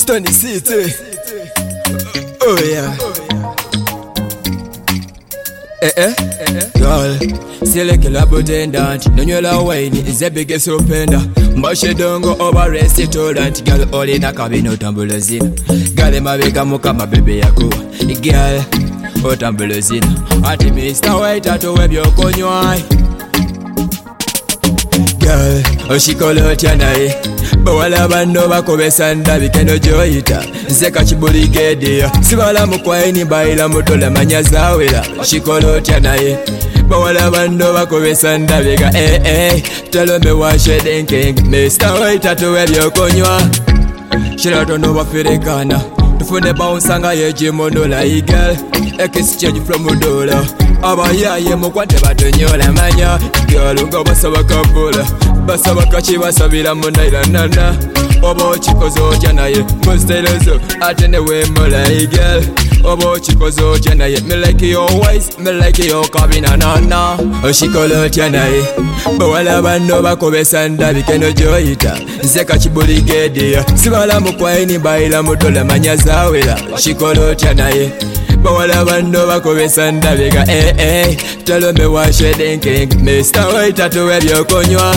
Stony City. Oh yeah. Girl, select a attendant. Nonyola wine is the biggest offender. Mbashe dongo over restaurant. Girl, all in a cabin tambulazina. Girl, mabeka mukama bebe yako. Girl, otambulazina. Ati Mr. White ato web yokonywa. Girl, oshikolotya naye bawala bano bakobesa ndabi keno joyita nzeka kibuligede sibala mukwaini bayila mutola manya zawera oshikolotya naye bawala bano bakobesa ndabi ga tell me why she thinking Mr. White atuwe byokonywa shirato no bafirekana tufune bounce nga yejimonola girl exchange from $1 abayaye mukwate batonyola manya girl ngo basaba kabula basaba kachi basabira munaira nana obo chikozo janaye mustelezo atene we mulai girl obo chikozo janaye me like your waist me like your kabina nana oshikolotya naye bawala bano bakobesa ndabi keno joyita nzeka kibuligede sibala mukwaini bayila mutola manya zawera oshikolotya naye bawala bano bakobesa ndabi ga tell me why she thinking Mr. White atuwe byokonywa.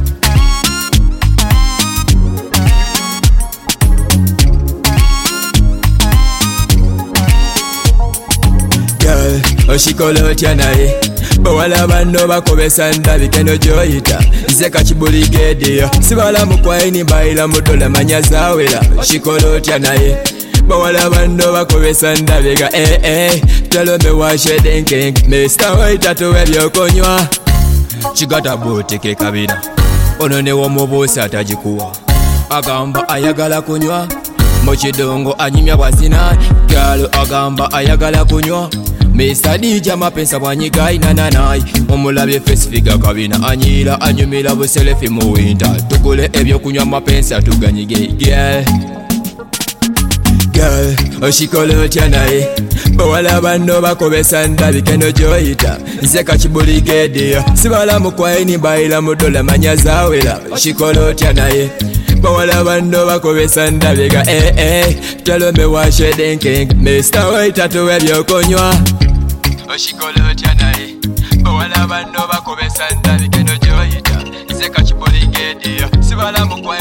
Girl, oshikolotya naye bawala bano bakobesa ndabi keno joyita nzeka kibuligede sibala mukwaini bayila mutola manya zawera oshikolotya naye bawala bano bakobesa ndabi ga tell me why she thinking Mr. White atuwe byokonywa. Chigata boteke kabina ono ne womubuusa atagikuwa agamba ayagala kunywa mukidongo anyimya bwazina gyalo agamba ayagala kunywa Mr. DJ mapensa bwanyiga inananayi omulabye fesifiga kabina anyira anyumira buselefi mu winter tukule ebyokunywa mapensa tuganyige girl oshikolotya naye bawala bano bakobesa ndabi keno joyita nzeka kibuligede sibala mukwaini bayila mutola manya zawera oshikolotya naye bawala bano bakobesa ndabi ga tell me why she thinking Mr. White atuwe byokonywa. Oshikolotya naye bawala bano bakobesa ndabi keno joyita nzeka kibuligede sibala mukwaini